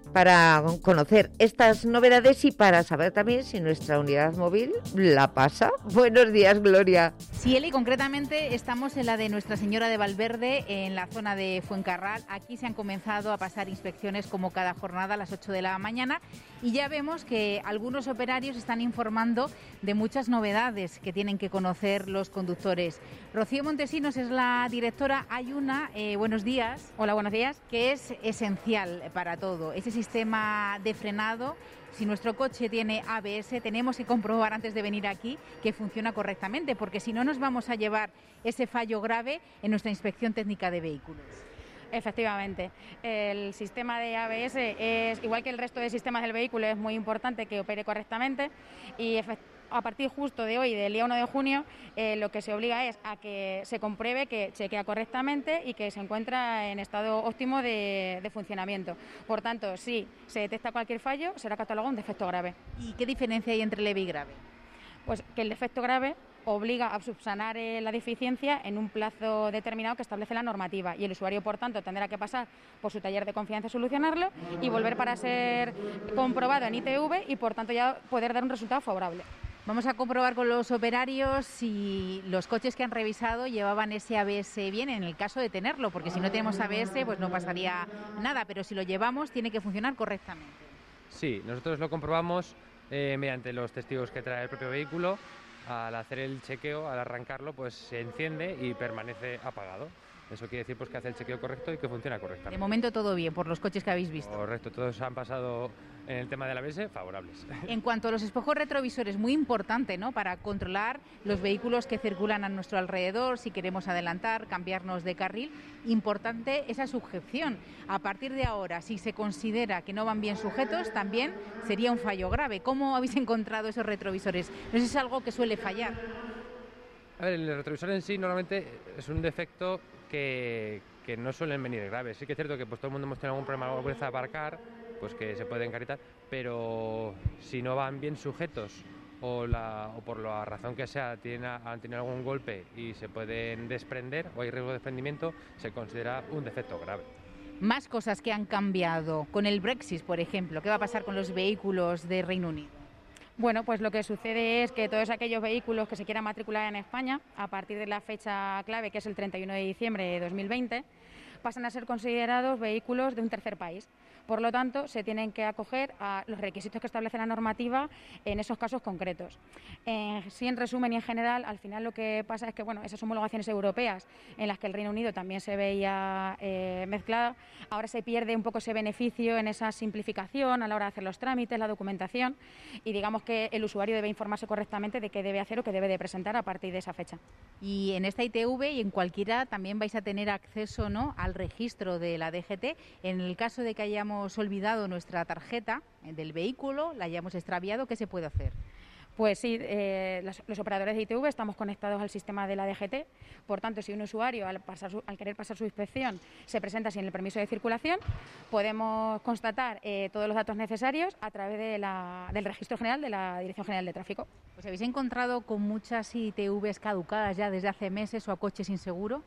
para conocer estas novedades y para saber también si nuestra unidad móvil la pasa. Buenos días, Gloria. Sí, Eli, concretamente estamos en la de Nuestra Señora de Valverde, en la zona de Fuencarral. Aquí se han comenzado a pasar inspecciones como cada jornada a las ocho de la mañana y ya vemos que algunos operarios están informando de muchas novedades que tienen que conocer los conductores. Rocío Montesinos es la directora. Hay una, eh, buenos días. Hola, buenos días. Que es esencial para todo. Ese sistema de frenado, si nuestro coche tiene A B S, tenemos que comprobar antes de venir aquí que funciona correctamente, porque si no nos vamos a llevar ese fallo grave en nuestra inspección técnica de vehículos. Efectivamente, el sistema de A B S es igual que el resto de sistemas del vehículo, es muy importante que opere correctamente y efectivamente a partir justo de hoy, del día uno de junio, eh, lo que se obliga es a que se compruebe que chequea correctamente y que se encuentra en estado óptimo de, de funcionamiento. Por tanto, si se detecta cualquier fallo, será catalogado un defecto grave. ¿Y qué diferencia hay entre leve y grave? Pues que el defecto grave obliga a subsanar eh, la deficiencia en un plazo determinado que establece la normativa y el usuario, por tanto, tendrá que pasar por su taller de confianza a solucionarlo y volver para ser comprobado en I T V y, por tanto, ya poder dar un resultado favorable. Vamos a comprobar con los operarios si los coches que han revisado llevaban ese A B S bien, en el caso de tenerlo, porque si no tenemos A B S pues no pasaría nada, pero si lo llevamos tiene que funcionar correctamente. Sí, nosotros lo comprobamos eh, mediante los testigos que trae el propio vehículo. Al hacer el chequeo, al arrancarlo, pues se enciende y permanece apagado. Eso quiere decir pues que hace el chequeo correcto y que funciona correctamente. De momento todo bien, por los coches que habéis visto. Correcto, todos han pasado en el tema del A B S favorables. En cuanto a los espejos retrovisores, muy importante, ¿no?, para controlar los vehículos que circulan a nuestro alrededor, si queremos adelantar, cambiarnos de carril. Importante esa sujeción. A partir de ahora, si se considera que no van bien sujetos, también sería un fallo grave. ¿Cómo habéis encontrado esos retrovisores? ¿No es algo que suele fallar? A ver, el retrovisor en sí normalmente es un defecto que, que no suelen venir graves. Sí que es cierto que pues todo el mundo hemos tenido algún problema alguna vez a aparcar, pues que se puede encaritar, pero si no van bien sujetos o, la, o por la razón que sea tienen, han tenido algún golpe y se pueden desprender o hay riesgo de desprendimiento, se considera un defecto grave. Más cosas que han cambiado con el Brexit, por ejemplo. ¿Qué va a pasar con los vehículos de Reino Unido? Bueno, pues lo que sucede es que todos aquellos vehículos que se quieran matricular en España, a partir de la fecha clave, que es el treinta y uno de diciembre de dos mil veinte, pasan a ser considerados vehículos de un tercer país. Por lo tanto, se tienen que acoger a los requisitos que establece la normativa en esos casos concretos. Eh, sí, en resumen y en general, al final lo que pasa es que bueno, esas homologaciones europeas en las que el Reino Unido también se veía eh, mezclada, ahora se pierde un poco ese beneficio en esa simplificación a la hora de hacer los trámites, la documentación, y digamos que el usuario debe informarse correctamente de qué debe hacer o qué debe de presentar a partir de esa fecha. Y en esta I T V y en cualquiera también vais a tener acceso, ¿no?, al registro de la D G T. En el caso de que hayamos olvidado nuestra tarjeta del vehículo, la hayamos extraviado, ¿qué se puede hacer? Pues sí, eh, los, los operadores de I T V estamos conectados al sistema de la D G T, por tanto, si un usuario al, pasar su, al querer pasar su inspección se presenta sin el permiso de circulación, podemos constatar eh, todos los datos necesarios a través de la, del registro general de la Dirección General de Tráfico. ¿Pues habéis encontrado con muchas I T Vs caducadas ya desde hace meses o a coches sin seguro?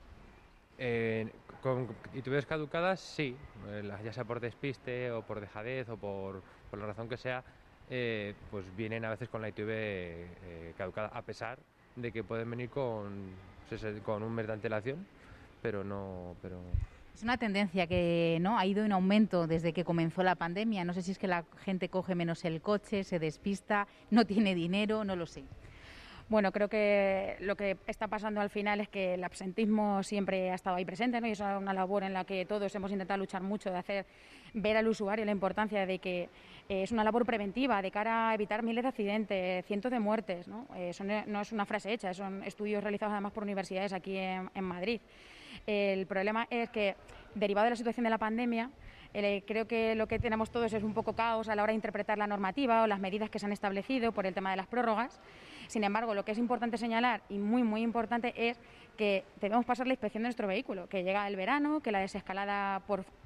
Eh, con I T Vs caducadas, sí, ya sea por despiste o por dejadez o por, por la razón que sea, eh, pues vienen a veces con la I T V eh, caducada, a pesar de que pueden venir con, con un mes de antelación, pero no... Pero... Es una tendencia que no ha ido en aumento desde que comenzó la pandemia. No sé si es que la gente coge menos el coche, se despista, no tiene dinero, no lo sé. Bueno, creo que lo que está pasando al final es que el absentismo siempre ha estado ahí presente, ¿no? Y es una labor en la que todos hemos intentado luchar mucho, de hacer ver al usuario la importancia de que eh, es una labor preventiva de cara a evitar miles de accidentes, cientos de muertes, ¿no? Eh, eso no es una frase hecha, son estudios realizados además por universidades aquí en, en Madrid. El problema es que, derivado de la situación de la pandemia, Eh, creo que lo que tenemos todos es un poco caos a la hora de interpretar la normativa o las medidas que se han establecido por el tema de las prórrogas. Sin embargo, lo que es importante señalar y muy, muy importante es que debemos pasar la inspección de nuestro vehículo, que llega el verano, que la desescalada por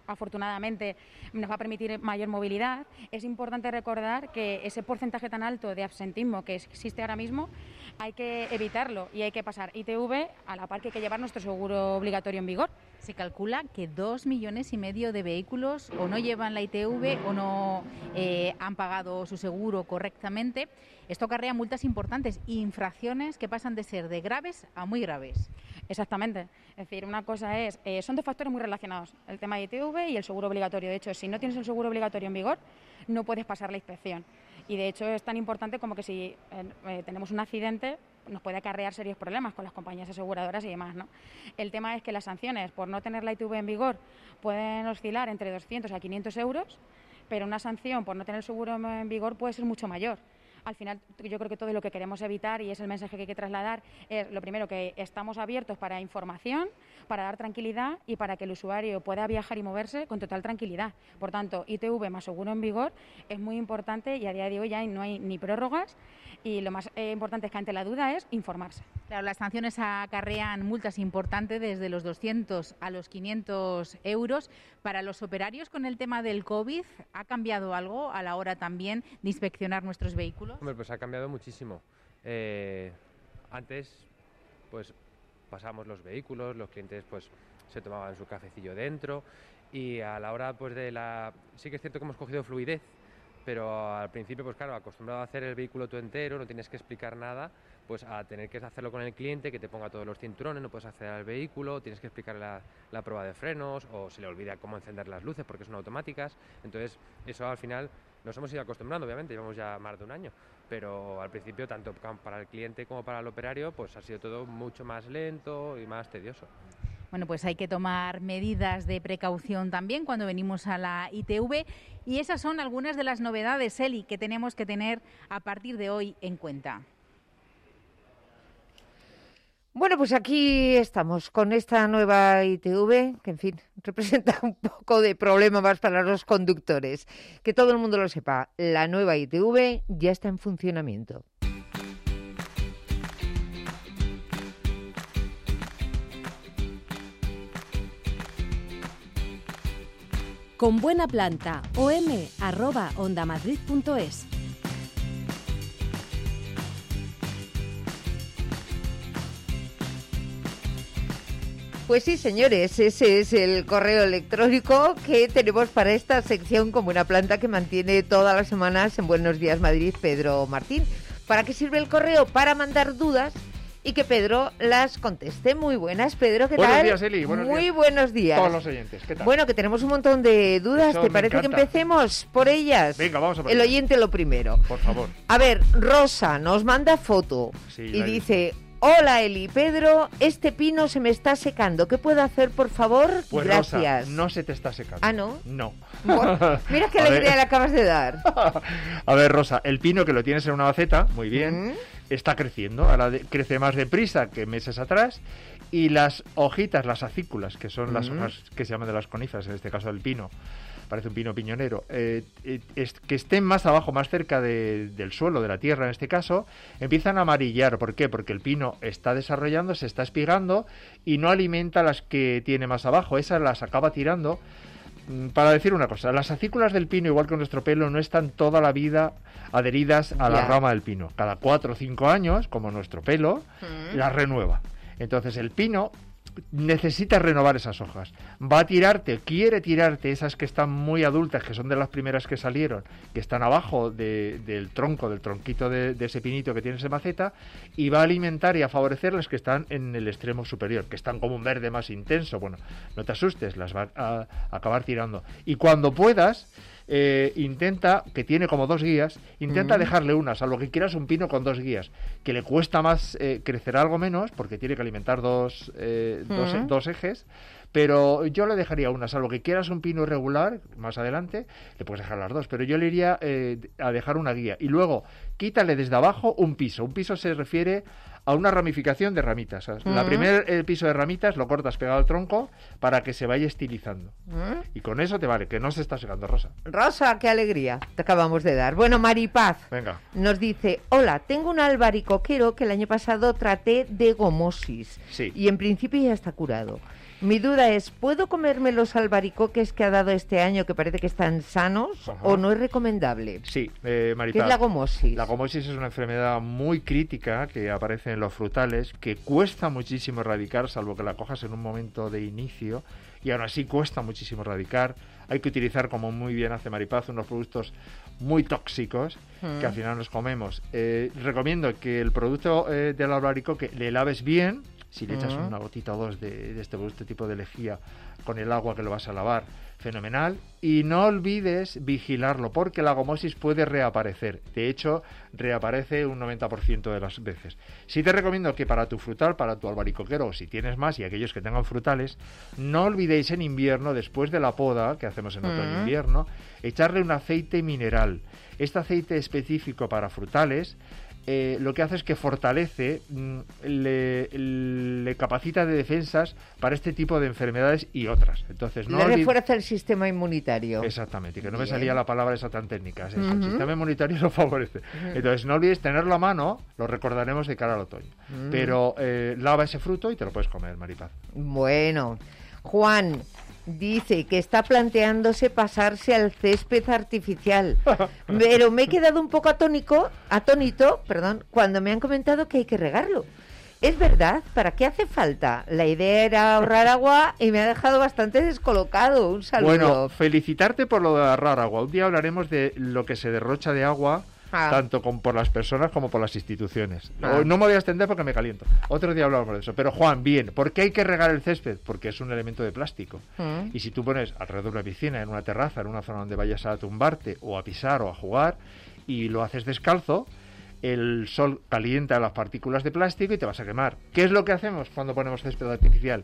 afortunadamente nos va a permitir mayor movilidad, es importante recordar que ese porcentaje tan alto de absentismo que existe ahora mismo hay que evitarlo y hay que pasar I T V a la par que hay que llevar nuestro seguro obligatorio en vigor. Se calcula que dos millones y medio de vehículos o no llevan la I T V o no eh, han pagado su seguro correctamente. Esto acarrea multas importantes e infracciones que pasan de ser de graves a muy graves. Exactamente. Es decir, una cosa es, eh, son dos factores muy relacionados, el tema de I T V y el seguro obligatorio. De hecho, si no tienes el seguro obligatorio en vigor, no puedes pasar la inspección. Y de hecho es tan importante como que si eh, tenemos un accidente, nos puede acarrear serios problemas con las compañías aseguradoras y demás, ¿no? El tema es que las sanciones por no tener la I T V en vigor pueden oscilar entre doscientos a quinientos euros, pero una sanción por no tener el seguro en vigor puede ser mucho mayor. Al final, yo creo que todo lo que queremos evitar, y es el mensaje que hay que trasladar, es lo primero, que estamos abiertos para información, para dar tranquilidad y para que el usuario pueda viajar y moverse con total tranquilidad. Por tanto, I T V más seguro en vigor es muy importante y a día de hoy ya no hay ni prórrogas y lo más eh, importante es que ante la duda es informarse. Claro, las sanciones acarrean multas importantes desde los doscientos a los quinientos euros. Para los operarios, con el tema del COVID, ¿ha cambiado algo a la hora también de inspeccionar nuestros vehículos? Hombre, pues ha cambiado muchísimo. Eh, antes, pues pasábamos los vehículos, los clientes pues se tomaban su cafecillo dentro y a la hora pues de la... Sí que es cierto que hemos cogido fluidez, pero al principio, pues claro, acostumbrado a hacer el vehículo tú entero, no tienes que explicar nada, pues a tener que hacerlo con el cliente, que te ponga todos los cinturones, no puedes acceder al vehículo, tienes que explicar la, la prueba de frenos, o se le olvida cómo encender las luces porque son automáticas. Entonces, eso al final nos hemos ido acostumbrando, obviamente, llevamos ya más de un año, pero al principio, tanto para el cliente como para el operario, pues ha sido todo mucho más lento y más tedioso. Bueno, pues hay que tomar medidas de precaución también cuando venimos a la I T V y esas son algunas de las novedades, Eli, que tenemos que tener a partir de hoy en cuenta. Bueno, pues aquí estamos con esta nueva I T V, que en fin, representa un poco de problema más para los conductores. Que todo el mundo lo sepa, la nueva I T V ya está en funcionamiento. Con buena planta, om arroba ondamadrid punto es. Pues sí, señores, ese es el correo electrónico que tenemos para esta sección Con buena planta que mantiene todas las semanas en Buenos Días Madrid Pedro Martín. ¿Para qué sirve el correo? Para mandar dudas y que Pedro las conteste. Muy buenas, Pedro, ¿qué buenos tal? Días, Eli. Buenos Muy días. buenos días. Todos los oyentes, ¿qué tal? Bueno, que tenemos un montón de dudas. Eso ¿Te me parece encanta. que empecemos por ellas? Venga, vamos a por El ellas. oyente lo primero. Por favor. A ver, Rosa nos manda foto Sí, y la he dice... Hola Eli, Pedro, este pino se me está secando. ¿Qué puedo hacer, por favor? Pues Gracias. Rosa, no se te está secando. Ah, ¿no? No. Bueno, mira qué A alegría ver. le acabas de dar. A ver, Rosa, el pino que lo tienes en una maceta, muy bien, está creciendo. Ahora de- crece más deprisa que meses atrás. Y las hojitas, las acículas, que son las Mm. hojas que se llaman de las coníferas, en este caso del pino, parece un pino piñonero, eh, eh, es- que estén más abajo, más cerca de- del suelo, de la tierra en este caso, empiezan a amarillar. ¿Por qué? Porque el pino está desarrollando, se está espigando y no alimenta las que tiene más abajo. Esas las acaba tirando. Mm, Para decir una cosa, las acículas del pino, igual que nuestro pelo, no están toda la vida adheridas a la Ya. rama del pino. Cada cuatro o cinco años, como nuestro pelo, Mm. las renueva. Entonces el pino necesita renovar esas hojas. Va a tirarte, quiere tirarte esas que están muy adultas, que son de las primeras que salieron, que están abajo de- del tronco, del tronquito de, de ese pinito que tiene esa maceta, y va a alimentar y a favorecer las que están en el extremo superior, que están como un verde más intenso. Bueno, no te asustes, las va a, a acabar tirando. Y cuando puedas, eh, intenta, que tiene como dos guías, intenta Mm. dejarle una, salvo que quieras un pino con dos guías, que le cuesta más, eh, crecerá algo menos, porque tiene que alimentar dos, eh, dos, Mm. dos ejes, pero yo le dejaría una, salvo que quieras un pino irregular, más adelante, le puedes dejar las dos, pero yo le iría eh, a dejar una guía. Y luego, quítale desde abajo un piso. Un piso se refiere a una ramificación de ramitas. ¿Sabes? La Mm. primer eh, piso de ramitas lo cortas pegado al tronco para que se vaya estilizando. ¿Mm? Y con eso te vale, que no se está secando, Rosa. Rosa, qué alegría te acabamos de dar. Bueno, Maripaz Venga. nos dice, hola, tengo un albaricoquero que el año pasado traté de gomosis Sí. y en principio ya está curado. Mi duda es, ¿puedo comerme los albaricoques que ha dado este año que parece que están sanos? Ajá. ¿O no es recomendable? Sí, eh, Maripaz. ¿Qué es la gomosis? La gomosis es una enfermedad muy crítica que aparece en los frutales, que cuesta muchísimo erradicar, salvo que la cojas en un momento de inicio, y aún así cuesta muchísimo erradicar. Hay que utilizar, como muy bien hace Maripaz, unos productos muy tóxicos mm. que al final nos comemos. Eh, recomiendo que el producto eh, del albaricoque le laves bien. Si le echas uh-huh. una gotita o dos de, de este, este tipo de lejía con el agua que lo vas a lavar, fenomenal. Y no olvides vigilarlo, porque la gomosis puede reaparecer. De hecho, reaparece un noventa por ciento de las veces. Sí te recomiendo que para tu frutal, para tu albaricoquero, o si tienes más y aquellos que tengan frutales, no olvidéis en invierno, después de la poda, que hacemos en otoño e invierno, echarle un aceite mineral. Este aceite específico para frutales Eh, lo que hace es que fortalece, le, le capacita de defensas para este tipo de enfermedades y otras. Entonces, no le olvid... refuerza el sistema inmunitario. Exactamente, que no Bien. me salía la palabra esa tan técnica. Es uh-huh. El sistema inmunitario lo favorece. Uh-huh. Entonces, no olvides tenerlo a mano, lo recordaremos de cara al otoño. Uh-huh. Pero eh, lava ese fruto y te lo puedes comer, Maripaz. Bueno, Juan dice que está planteándose pasarse al césped artificial, pero me he quedado un poco atónico, atónito, perdón, cuando me han comentado que hay que regarlo. ¿Es verdad? ¿Para qué hace falta? La idea era ahorrar agua y me ha dejado bastante descolocado. Un saludo. Bueno, felicitarte por lo de ahorrar agua. Un día hablaremos de lo que se derrocha de agua, ah. tanto con, por las personas como por las instituciones. Ah. No me voy a extender porque me caliento. Otro día hablamos de eso. Pero Juan, bien, ¿por qué hay que regar el césped? Porque es un elemento de plástico. Mm. Y si tú pones alrededor de una piscina, en una terraza, en una zona donde vayas a tumbarte o a pisar o a jugar, y lo haces descalzo, el sol calienta las partículas de plástico y te vas a quemar. ¿Qué es lo que hacemos cuando ponemos césped artificial?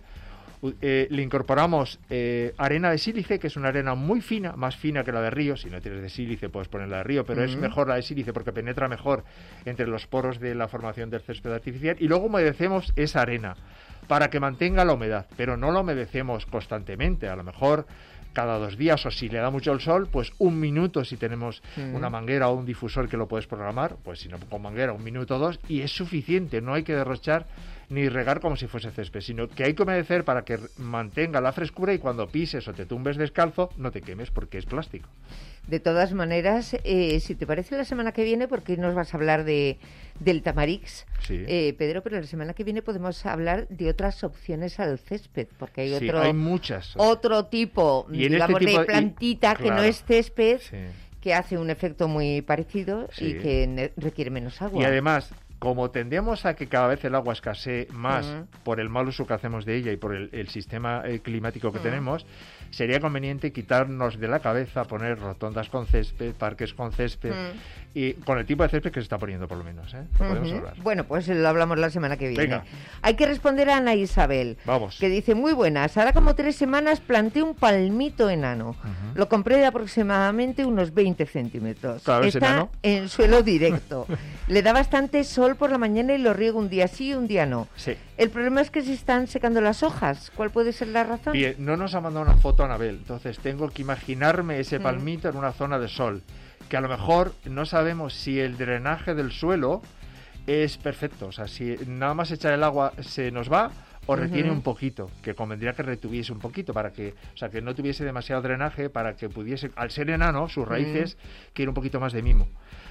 Eh, le incorporamos eh, arena de sílice, que es una arena muy fina, más fina que la de río. Si no tienes de sílice puedes ponerla de río, pero uh-huh. es mejor la de sílice porque penetra mejor entre los poros de la formación del césped artificial. Y luego humedecemos esa arena para que mantenga la humedad, pero no la humedecemos constantemente. A lo mejor cada dos días, o si le da mucho el sol, pues un minuto si tenemos uh-huh. una manguera o un difusor que lo puedes programar, pues si no con manguera un minuto o dos, y es suficiente. No hay que derrochar ni regar como si fuese césped, sino que hay que humedecer para que mantenga la frescura y cuando pises o te tumbes descalzo no te quemes porque es plástico. De todas maneras, eh, si te parece la semana que viene, porque nos vas a hablar de del tamarix, sí. eh, Pedro, pero la semana que viene podemos hablar de otras opciones al césped, porque hay sí, otro hay muchas. otro tipo, y digamos, este tipo de plantita y, que claro, no es césped, sí. que hace un efecto muy parecido sí. y que ne- requiere menos agua. Y además, como tendemos a que cada vez el agua escasee más uh-huh. por el mal uso que hacemos de ella y por el, el sistema eh, climático que uh-huh. tenemos, sería conveniente quitarnos de la cabeza poner rotondas con césped, parques con césped uh-huh. y con el tipo de césped que se está poniendo por lo menos, ¿eh? Lo uh-huh. podemos hablar. Bueno, pues lo hablamos la semana que viene. Venga. Hay que responder a Ana Isabel, Vamos. que dice, muy buenas, ahora como tres semanas planté un palmito enano. Uh-huh. Lo compré de aproximadamente unos veinte centímetros. Claro, está enano. en suelo directo. Le da bastante sol por la mañana y lo riego un día sí y un día no. Sí. El problema es que se están secando las hojas. ¿Cuál puede ser la razón? Bien, no nos ha mandado una foto Anabel, entonces tengo que imaginarme ese palmito mm. en una zona de sol, que a lo mejor no sabemos si el drenaje del suelo es perfecto, o sea, si nada más echar el agua se nos va o retiene uh-huh. un poquito, que convendría que retuviese un poquito para que, o sea, que no tuviese demasiado drenaje para que pudiese, al ser enano, sus raíces uh-huh. quieren un poquito más de mimo.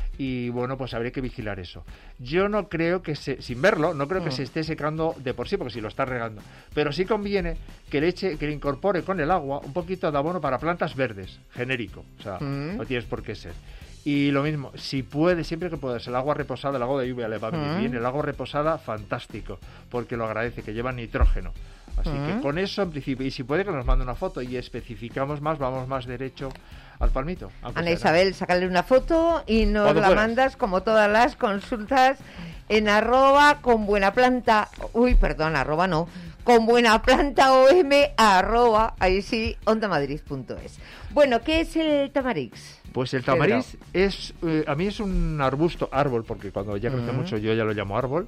Y bueno, pues habría que vigilar eso. Yo no creo que se, sin verlo, no creo uh-huh. que se esté secando de por sí, porque si lo está regando. Pero sí conviene que le eche, que le incorpore con el agua un poquito de abono para plantas verdes, genérico. O sea, uh-huh. no tienes por qué ser. Y lo mismo, si puede, siempre que puedas, el agua reposada, el agua de lluvia le va a venir uh-huh. bien, el agua reposada, fantástico, porque lo agradece, que lleva nitrógeno. Así uh-huh. que con eso, en principio, y si puede que nos mande una foto y especificamos más, vamos más derecho al palmito. Ana Isabel, sácale una foto y nos la puedas. mandas, como todas las consultas, en arroba con buena planta, uy, perdón, arroba no, con buena planta om, arroba, ahí sí, ondamadrid punto es. Bueno, ¿qué es el tamarix? Pues el tamarix es, eh, a mí es un arbusto, árbol, porque cuando ya crece uh-huh. mucho yo ya lo llamo árbol,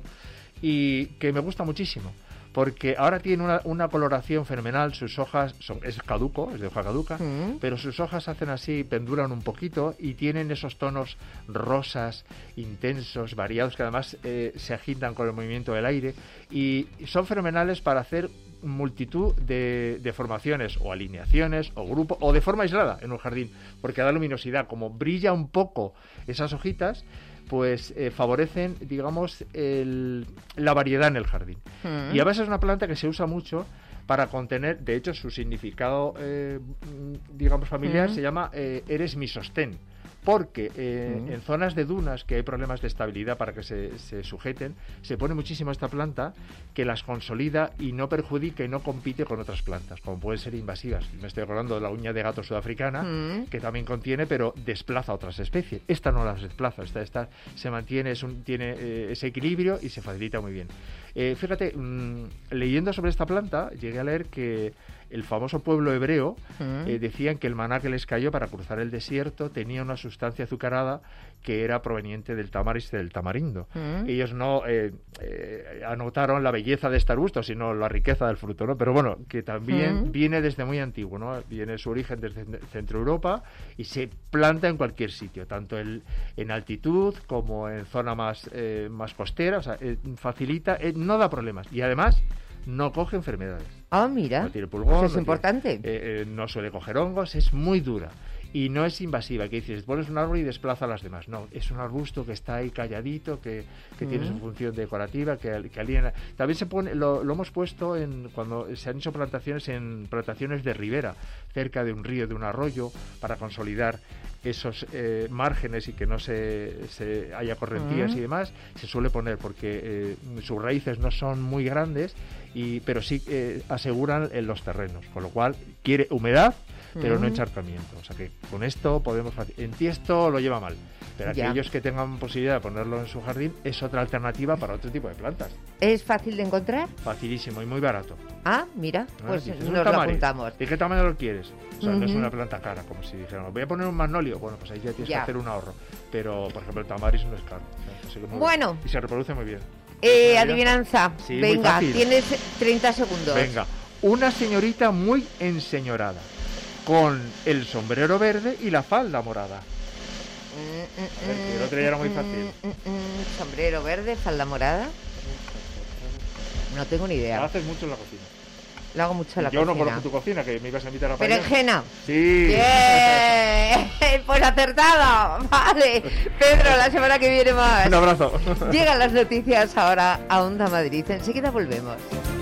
y que me gusta muchísimo, porque ahora tiene una, una coloración fenomenal, sus hojas, son, es caduco, es de hoja caduca, uh-huh. pero sus hojas hacen así, penduran un poquito y tienen esos tonos rosas, intensos, variados, que además eh, se agitan con el movimiento del aire, y son fenomenales para hacer multitud de, de formaciones o alineaciones o grupos o de forma aislada en un jardín, porque da luminosidad. Como brilla un poco esas hojitas, pues eh, favorecen, digamos, el, la variedad en el jardín. Mm. Y a veces es una planta que se usa mucho para contener, de hecho, su significado, eh, digamos, familiar mm. se llama eh, eres mi sostén. Porque eh, mm. en zonas de dunas que hay problemas de estabilidad para que se, se sujeten, se pone muchísimo esta planta que las consolida y no perjudica y no compite con otras plantas, como pueden ser invasivas. Me estoy acordando de la uña de gato sudafricana, mm. que también contiene, pero desplaza otras especies. Esta no las desplaza, esta, esta se mantiene, es un, tiene eh, ese equilibrio y se facilita muy bien. Eh, fíjate, mmm, leyendo sobre esta planta, llegué a leer que el famoso pueblo hebreo mm. eh, decían que el maná que les cayó para cruzar el desierto tenía una sustancia azucarada que era proveniente del tamaris y del tamarindo. Mm. Ellos no eh, eh, anotaron la belleza de este arbusto, sino la riqueza del fruto, ¿no? Pero bueno, que también mm. viene desde muy antiguo, ¿no? Viene su origen desde Centro Europa y se planta en cualquier sitio, tanto el, en altitud como en zona más, eh, más costera, o sea, eh, facilita, eh, no da problemas y además no coge enfermedades. Ah, mira, no tiene pulgón, eso es no importante. Tiene, eh, eh, no suele coger hongos, es muy dura y no es invasiva, que dices, pones un árbol y desplaza a las demás. No, es un arbusto que está ahí calladito, que, que mm. tiene su función decorativa, que, que aliena. También se pone, lo, lo hemos puesto en cuando se han hecho plantaciones en plantaciones de ribera, cerca de un río, de un arroyo, para consolidar esos eh, márgenes y que no se, se haya correntías mm. y demás, se suele poner porque eh, sus raíces no son muy grandes, y pero sí eh, aseguran en los terrenos, con lo cual quiere humedad, pero mm. no encharcamiento. O sea que con esto podemos... En Tiesto lo lleva mal, pero ya. aquellos que tengan posibilidad de ponerlo en su jardín es otra alternativa para otro tipo de plantas. ¿Es fácil de encontrar? Facilísimo y muy barato. Ah, mira, pues ¿no? nos lo apuntamos. ¿De qué tamaño lo quieres? O sea, uh-huh. no es una planta cara, como si dijeran, voy a poner un magnolio. Bueno, pues ahí ya tienes ya. que hacer un ahorro. Pero, por ejemplo, el tamaris no es caro. O sea, bueno. Bien. Y se reproduce muy bien. Eh, adivinanza. Sí, venga, tienes treinta segundos. Venga, una señorita muy enseñorada, con el sombrero verde y la falda morada. Mm, mm, a ver, el otro ya era muy fácil. Mm, mm, mm, sombrero verde, falda morada. No tengo ni idea. Lo haces mucho en la cocina. Lo hago mucho en la Yo cocina. Yo no conozco tu cocina, que me ibas a invitar a paella. ¿Berenjena? Sí. ¡Bien! Pues acertado. Vale. Pedro, la semana que viene más. Un abrazo. Llegan las noticias ahora a Onda Madrid. Enseguida volvemos.